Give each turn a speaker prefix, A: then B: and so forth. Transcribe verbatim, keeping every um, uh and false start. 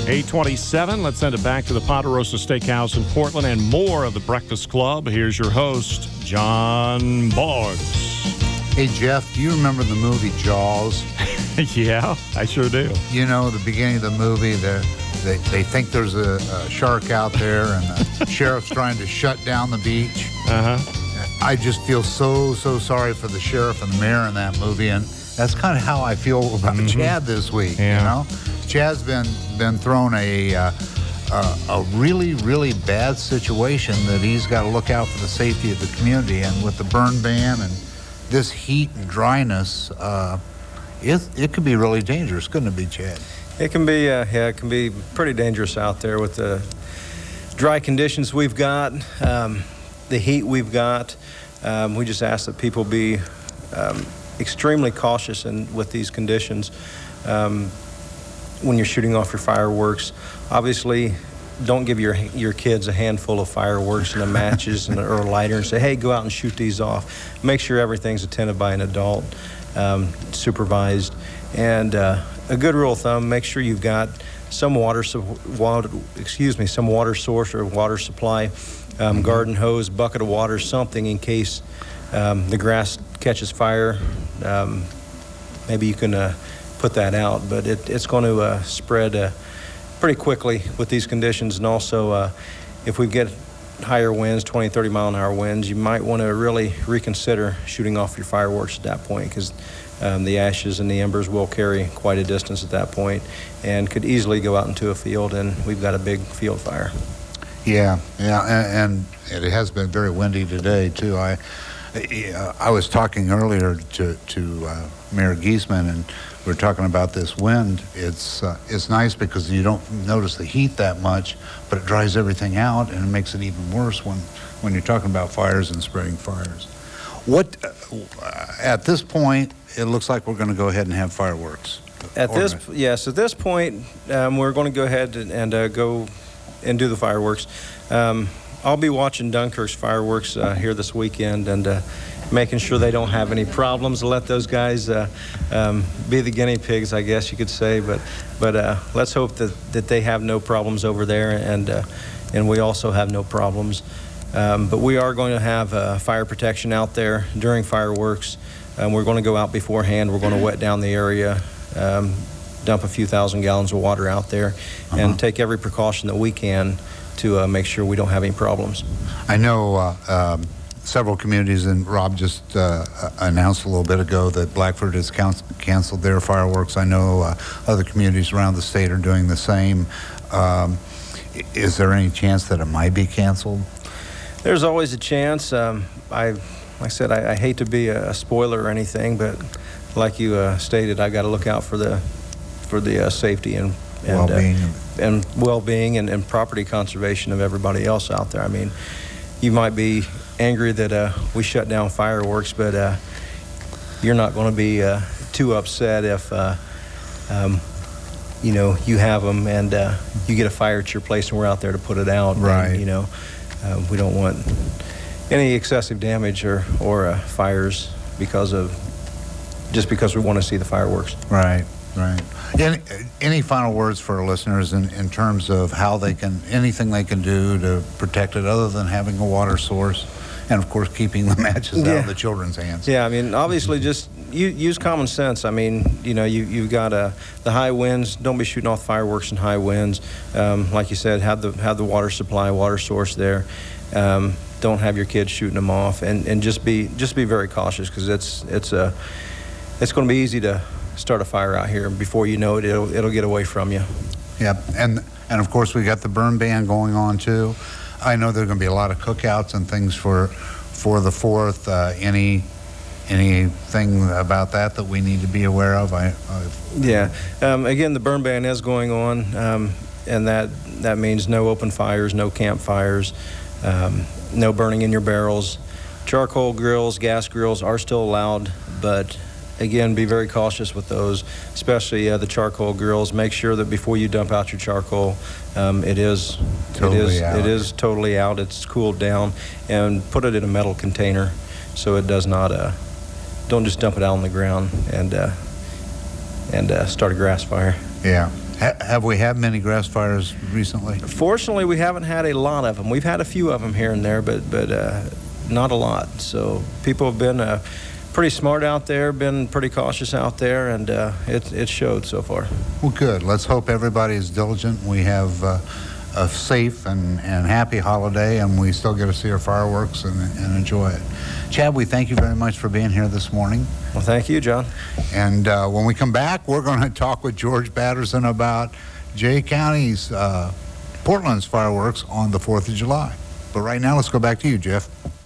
A: eight twenty-seven, let's send it back to the Ponderosa Steakhouse in Portland and more of the Breakfast Club. Here's your host, John Boggs.
B: Hey, Jeff, do you remember the movie Jaws?
A: Yeah, I sure do.
B: You know, the beginning of the movie, they, they think there's a, a shark out there and the sheriff's trying to shut down the beach.
A: Uh-huh.
B: I just feel so, so sorry for the sheriff and the mayor in that movie, and that's kind of how I feel about mm-hmm. Chad this week,
A: yeah.
B: you know? Chad's been been thrown a, uh, a a really, really bad situation that he's got to look out for the safety of the community, and with the burn ban and this heat and dryness, uh, it, it could be really dangerous, couldn't it be, Chad?
C: It can be, uh, yeah, it can be pretty dangerous out there with the dry conditions we've got, um, the heat we've got. Um, we just ask that people be um, extremely cautious in, with these conditions. Um, when you're shooting off your fireworks, obviously, don't give your your kids a handful of fireworks and a matches and a, or a lighter and say, hey, go out and shoot these off. Make sure everything's attended by an adult, um, supervised. And uh, a good rule of thumb, make sure you've got some water, water excuse me, some water source or water supply, um, mm-hmm. garden hose, bucket of water, something in case um, the grass catches fire. Um, maybe you can uh, put that out, but it, it's going to uh, spread uh, pretty quickly with these conditions. And also, uh, if we get higher winds, twenty, thirty mile an hour winds, you might want to really reconsider shooting off your fireworks at that point, because um, the ashes and the embers will carry quite a distance at that point and could easily go out into a field, and we've got a big field fire.
B: Yeah, yeah, and, and it has been very windy today, too. I I was talking earlier to, to uh, Mayor Giesman, and we were talking about this wind. It's uh, it's nice because you don't notice the heat that much, but it dries everything out, and it makes it even worse when, when you're talking about fires and spreading fires. What uh, at this point, it looks like we're going to go ahead and have fireworks.
C: At this, yes, at this point, um, we're going to go ahead and, and uh, go and do the fireworks. Um, I'll be watching Dunkirk's fireworks uh, here this weekend and uh, making sure they don't have any problems. Let those guys uh, um, be the guinea pigs, I guess you could say. But but uh, let's hope that, that they have no problems over there, and uh, and we also have no problems. Um, but we are going to have uh, fire protection out there during fireworks. Um, we're going to go out beforehand. We're going to wet down the area, um, dump a few thousand gallons of water out there, uh-huh. and take every precaution that we can to uh, make sure we don't have any problems.
B: I know uh, um, several communities, and Rob just uh, announced a little bit ago that Blackford has canceled their fireworks. I know uh, other communities around the state are doing the same. Um, is there any chance that it might be canceled?
C: There's always a chance. Um, I, like I said, I, I hate to be a, a spoiler or anything, but like you uh, stated, I got to look out for the for the uh, safety and and
B: well-being,
C: uh, and well-being and, and property conservation of everybody else out there. I mean, you might be angry that uh, we shut down fireworks, but uh, you're not going to be uh, too upset if uh, um, you know you have them and uh, you get a fire at your place and we're out there to put it out.
B: Right.
C: And, you know, uh, we don't want any excessive damage or or uh, fires because of just because we want to see the fireworks.
B: Right. Right. Any, any final words for our listeners in, in terms of how they can, anything they can do to protect it other than having a water source and, of course, keeping the matches
C: yeah.
B: out of the children's hands?
C: Yeah, I mean, obviously just you, use common sense. I mean, you know, you, you've got uh, the high winds. Don't be shooting off fireworks in high winds. Um, like you said, have the, have the water supply, water source there. Um, don't have your kids shooting them off. And, and just be just be very cautious, because it's, it's, uh, it's going to be easy to start a fire out here. Before you know it, it'll it'll get away from you.
B: Yeah, and and of course we got the burn ban going on too. I know there's going to be a lot of cookouts and things for for the fourth. Uh, any anything about that that we need to be aware of? I, I've...
C: Yeah. Um, again, the burn ban is going on, um, and that that means no open fires, no campfires, um, no burning in your barrels. Charcoal grills, gas grills are still allowed, but again, be very cautious with those, especially uh, the charcoal grills. Make sure that before you dump out your charcoal, um, it is
B: totally
C: it is
B: out.
C: it is totally out. It's cooled down, and put it in a metal container so it does not. Uh, don't just dump it out on the ground and uh, and uh, start a grass fire.
B: Yeah, Ha- have we had many grass fires recently?
C: Fortunately, we haven't had a lot of them. We've had a few of them here and there, but but uh, not a lot. So people have been uh, pretty smart out there, been pretty cautious out there, and uh, it, it showed so far.
B: Well, good. Let's hope everybody is diligent. We have uh, a safe and, and happy holiday, and we still get to see our fireworks and, and enjoy it. Chad, we thank you very much for being here this morning.
C: Well, thank you, John.
B: And uh, when we come back, we're going to talk with George Batterson about Jay County's, uh, Portland's fireworks on the fourth of July. But right now, let's go back to you, Jeff.